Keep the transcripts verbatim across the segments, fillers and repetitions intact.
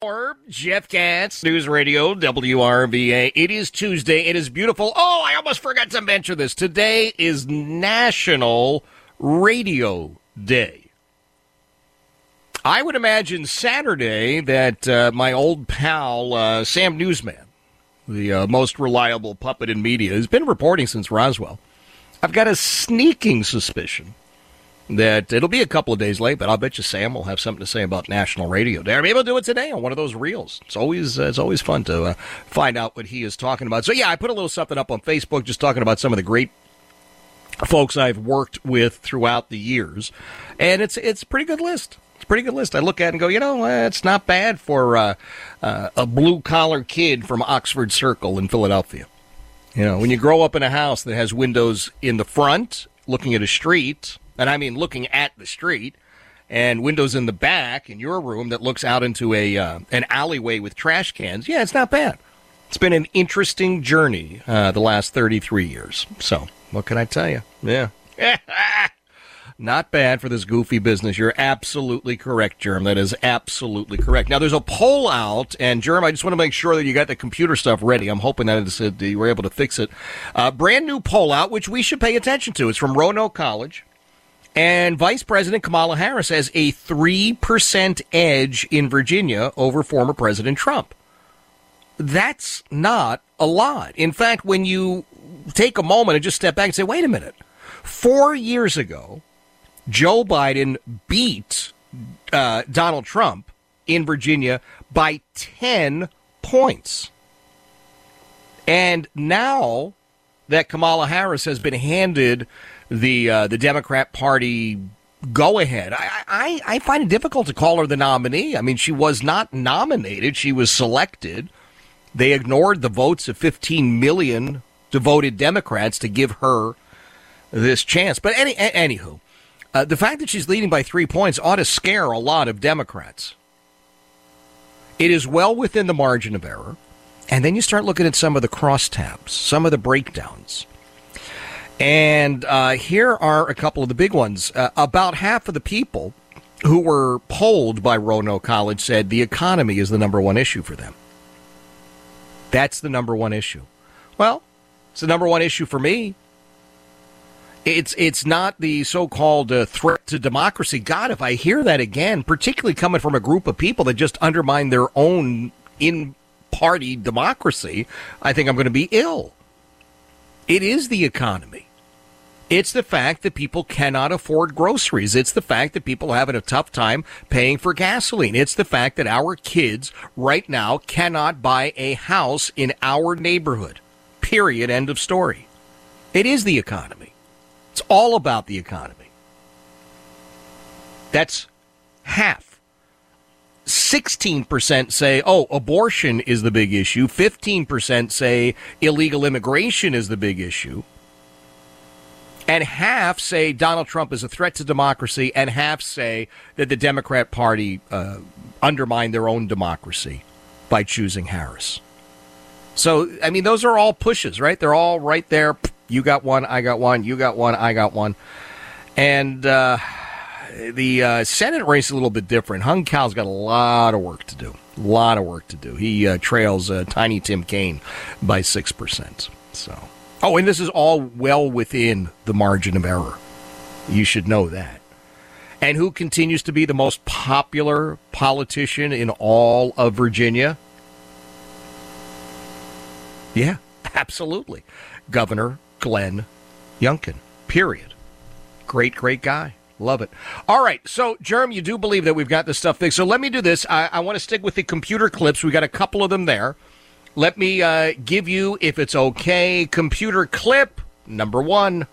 Jeff Katz, News Radio, W R V A. It is Tuesday. It is beautiful. Oh, I almost forgot to mention this. Today is National Radio Day. I would imagine Saturday that uh, my old pal, uh, Sam Newsman, the uh, most reliable puppet in media, has been reporting since Roswell. I've got a sneaking suspicion that it'll be a couple of days late, but I'll bet you Sam will have something to say about National Radio Day. Or maybe he'll do it today on one of those reels. It's always uh, it's always fun to uh, find out what he is talking about. So, yeah, I put a little something up on Facebook just talking about some of the great folks I've worked with throughout the years. And it's, it's a pretty good list. It's a pretty good list. I look at it and go, you know, uh, it's not bad for uh, uh, a blue-collar kid from Oxford Circle in Philadelphia. You know, when you grow up in a house that has windows in the front looking at a street, and I mean looking at the street, and windows in the back in your room that looks out into a uh, an alleyway with trash cans, yeah, it's not bad. It's been an interesting journey uh, the last thirty-three years. So, what can I tell you? Yeah. Not bad for this goofy business. You're absolutely correct, Germ. That is absolutely correct. Now, there's a poll out, and, Germ, I just want to make sure that you got the computer stuff ready. I'm hoping that, it's, uh, you were able to fix it. Uh, brand new poll out, which we should pay attention to. It's from Roanoke College. And Vice President Kamala Harris has a three percent edge in Virginia over former President Trump. That's not a lot. In fact, when you take a moment and just step back and say, wait a minute, four years ago, Joe Biden beat uh, Donald Trump in Virginia by ten points. And now that Kamala Harris has been handed the uh, the Democrat Party go-ahead, I, I, I find it difficult to call her the nominee. I mean, she was not nominated. She was selected. They ignored the votes of fifteen million devoted Democrats to give her this chance. But any, anywho, uh, the fact that she's leading by three points ought to scare a lot of Democrats. It is well within the margin of error. And then you start looking at some of the crosstabs, some of the breakdowns. And uh, here are a couple of the big ones. Uh, about half of the people who were polled by Roanoke College said the economy is the number one issue for them. That's the number one issue. Well, it's the number one issue for me. It's it's not the so-called uh, threat to democracy. God, if I hear that again, particularly coming from a group of people that just undermine their own in-party democracy, I think I'm going to be ill. It is the economy. It's the fact that people cannot afford groceries. It's the fact that people are having a tough time paying for gasoline. It's the fact that our kids right now cannot buy a house in our neighborhood. Period. End of story. It is the economy. It's all about the economy. That's half. sixteen percent say, oh, abortion is the big issue. fifteen percent say illegal immigration is the big issue. And half say Donald Trump is a threat to democracy, and half say that the Democrat Party uh, undermined their own democracy by choosing Harris. So, I mean, those are all pushes, right? They're all right there. You got one, I got one, you got one, I got one. And uh, the uh, Senate race is a little bit different. Hung Cal's got a lot of work to do. A lot of work to do. He uh, trails uh, Tiny Tim Kaine by six percent. So, oh, and this is all well within the margin of error. You should know that. And who continues to be the most popular politician in all of Virginia? Yeah, absolutely. Governor Glenn Youngkin, period. Great, great guy. Love it. All right, so, Jerm, you do believe that we've got this stuff fixed. So let me do this. I, I want to stick with the computer clips. We got a couple of them there. Let me uh, give you, if it's okay, computer clip number one.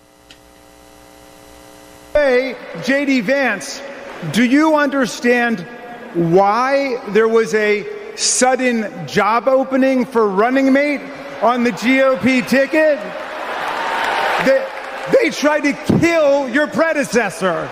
Hey, J D. Vance, do you understand why there was a sudden job opening for running mate on the G O P ticket? They, they tried to kill your predecessor.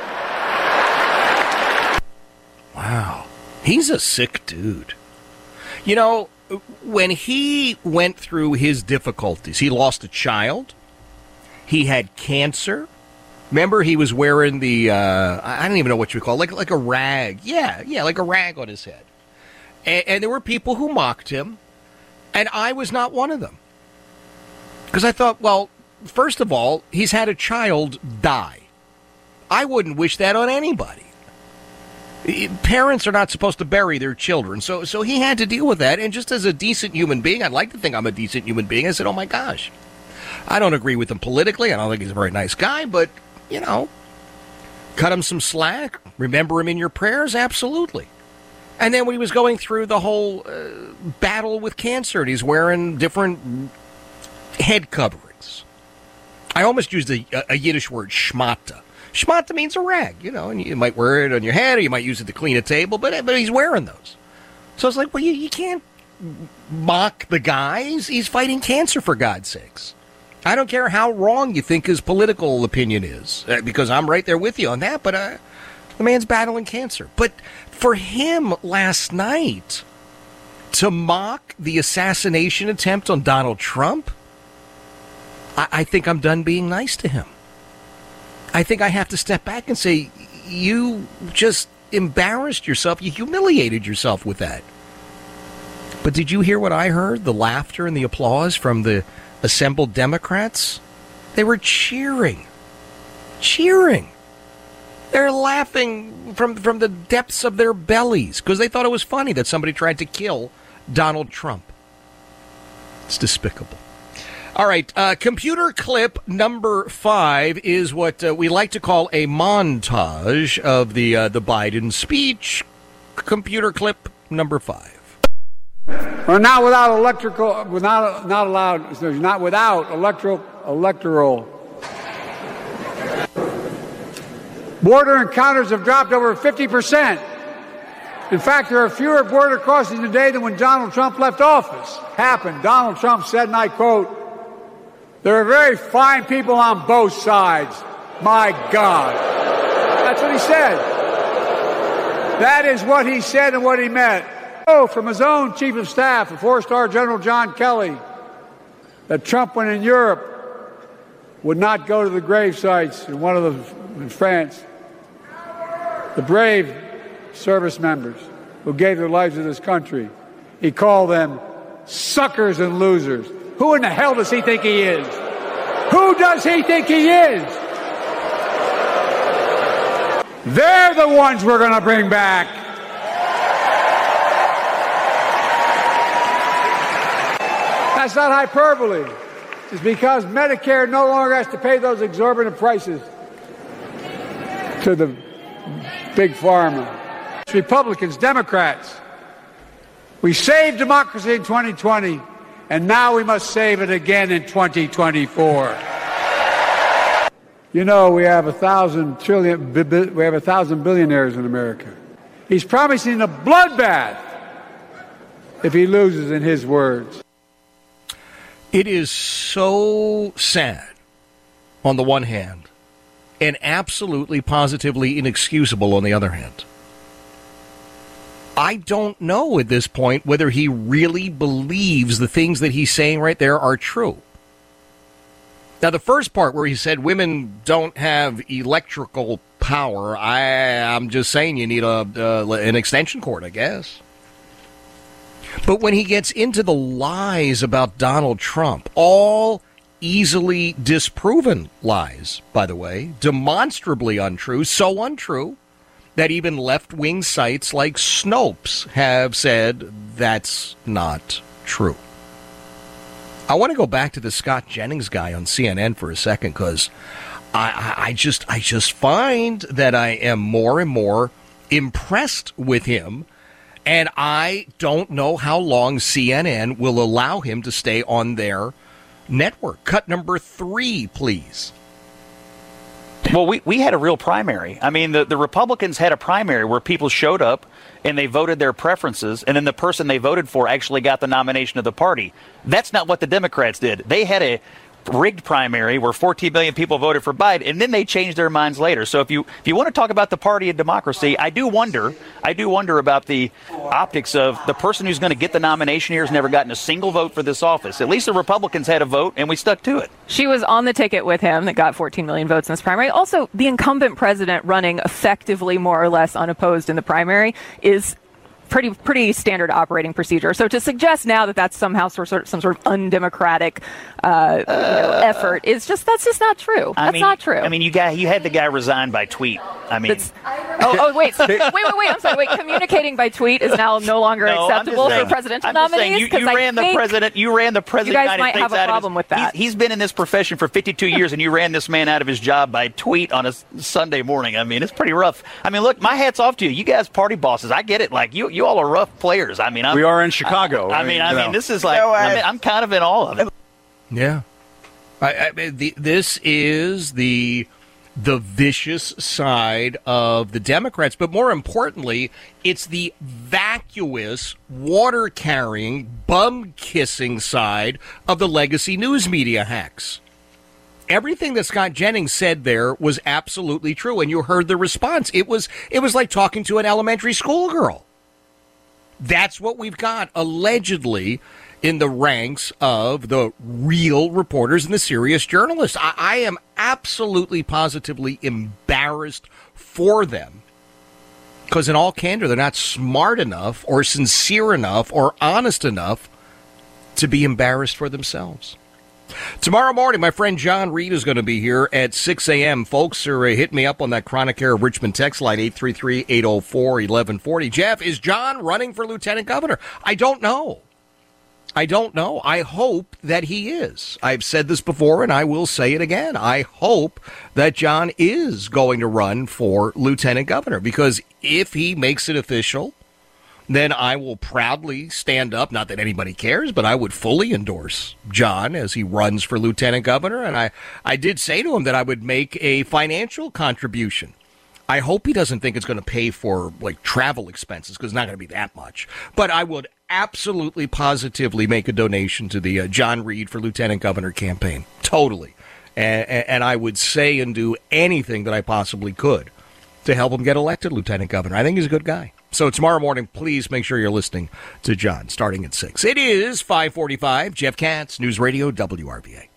Wow. He's a sick dude. You know, when he went through his difficulties, he lost a child. He had cancer. Remember, he was wearing the, uh, I don't even know what you call it, like, like a rag. Yeah, yeah, like a rag on his head. And, and there were people who mocked him, and I was not one of them. Because I thought, well, first of all, he's had a child die. I wouldn't wish that on anybody. Parents are not supposed to bury their children, so so he had to deal with that. And just as a decent human being, I'd like to think I'm a decent human being, I said, oh my gosh. I don't agree with him politically. I don't think he's a very nice guy, but, you know, cut him some slack. Remember him in your prayers? Absolutely. And then when he was going through the whole uh, battle with cancer, and he's wearing different head coverings. I almost used a, a Yiddish word, schmata. Schmata means a rag, you know, and you might wear it on your head, or you might use it to clean a table, but but he's wearing those. So it's like, well, you, you can't mock the guy. He's, he's fighting cancer, for God's sakes. I don't care how wrong you think his political opinion is, uh, because I'm right there with you on that, but uh, the man's battling cancer. But for him last night to mock the assassination attempt on Donald Trump, I, I think I'm done being nice to him. I think I have to step back and say, you just embarrassed yourself. You humiliated yourself with that. But did you hear what I heard? The laughter and the applause from the assembled Democrats? They were cheering. Cheering. They're laughing from, from the depths of their bellies because they thought it was funny that somebody tried to kill Donald Trump. It's despicable. All right, uh, computer clip number five is what uh, we like to call a montage of the uh, the Biden speech. Computer clip number five. We're not without electrical, we're not not allowed, not without electoral electoral. Border encounters have dropped over fifty percent. In fact, there are fewer border crossings today than when Donald Trump left office. Happened. Donald Trump said, and I quote, "There are very fine people on both sides. My God." That's what he said. That is what he said and what he meant. Oh, from his own chief of staff, the four-star General John Kelly, that Trump, when in Europe, would not go to the grave sites in one of the, in France. The brave service members who gave their lives to this country. He called them suckers and losers. Who in the hell does he think he is? Who does he think he is? They're the ones we're going to bring back. That's not hyperbole. It's because Medicare no longer has to pay those exorbitant prices to the big pharma. Republicans, Democrats, we saved democracy in twenty twenty. And now we must save it again in twenty twenty-four. You know, we have a thousand trillion, we have a thousand billionaires in America. He's promising a bloodbath if he loses, in his words. It is so sad, on the one hand, and absolutely, positively inexcusable on the other hand. I don't know at this point whether he really believes the things that he's saying right there are true. Now, the first part where he said women don't have electrical power, I, I'm just saying you need a uh, an extension cord, I guess. But when he gets into the lies about Donald Trump, all easily disproven lies, by the way, demonstrably untrue, so untrue, that even left-wing sites like Snopes have said that's not true. I want to go back to the Scott Jennings guy on C N N for a second, because I, I, I just I just find that I am more and more impressed with him, and I don't know how long C N N will allow him to stay on their network. Cut number three, please. Well, we, we had a real primary. I mean, the, the Republicans had a primary where people showed up and they voted their preferences, and then the person they voted for actually got the nomination of the party. That's not what the Democrats did. They had a rigged primary where fourteen million people voted for Biden, and then they changed their minds later. So if you if you want to talk about the party of democracy, I do wonder, I do wonder about the optics of the person who's going to get the nomination here has never gotten a single vote for this office. At least the Republicans had a vote, and we stuck to it. She was on the ticket with him that got fourteen million votes in this primary. Also, the incumbent president running effectively more or less unopposed in the primary is pretty pretty standard operating procedure. So to suggest now that that's somehow sort of, some sort of undemocratic uh, you know, effort is just that's just not true. I That's mean, not true. I mean, you got you had the guy resign by tweet. I mean, It's, oh, oh, wait, so, wait, wait, wait. I'm sorry. Wait, communicating by tweet is now no longer no, acceptable saying, for presidential I'm just nominees. saying, you, you I ran the think president. You ran the president. you guys of the United might States have a out problem of his, with that. He's, he's been in this profession for fifty-two years, and you ran this man out of his job by tweet on a Sunday morning. I mean, it's pretty rough. I mean, look, my hat's off to you. You guys, party bosses. I get it. Like you, you all are rough players. I mean, I'm, we are in Chicago. I, I mean, I you mean, know. this is like. You know, I mean, I'm kind of in awe of it. Yeah. I, I, the, this is the the vicious side of the Democrats, but more importantly, it's the vacuous, water-carrying, bum-kissing side of the legacy news media hacks. Everything that Scott Jennings said there was absolutely true, and you heard the response. It was it was like talking to an elementary school girl. That's what we've got, allegedly, in the ranks of the real reporters and the serious journalists. I, I am absolutely positively embarrassed for them because in all candor, they're not smart enough or sincere enough or honest enough to be embarrassed for themselves. Tomorrow morning, my friend John Reed is going to be here at six a.m. Folks, are uh, hit me up on that Chronic Care of Richmond text line, eight three three, eight oh four, eleven forty. Jeff, is John running for lieutenant governor? I don't know. I don't know. I hope that he is. I've said this before, and I will say it again. I hope that John is going to run for lieutenant governor, because if he makes it official, then I will proudly stand up. Not that anybody cares, but I would fully endorse John as he runs for lieutenant governor. And I, I did say to him that I would make a financial contribution. I hope he doesn't think it's going to pay for like travel expenses, because it's not going to be that much. But I would absolutely, positively make a donation to the uh, John Reed for lieutenant governor campaign. Totally. And, and I would say and do anything that I possibly could to help him get elected lieutenant governor. I think he's a good guy. So tomorrow morning, please make sure you're listening to John, starting at six. It is five forty-five. Jeff Katz, News Radio, W R V A.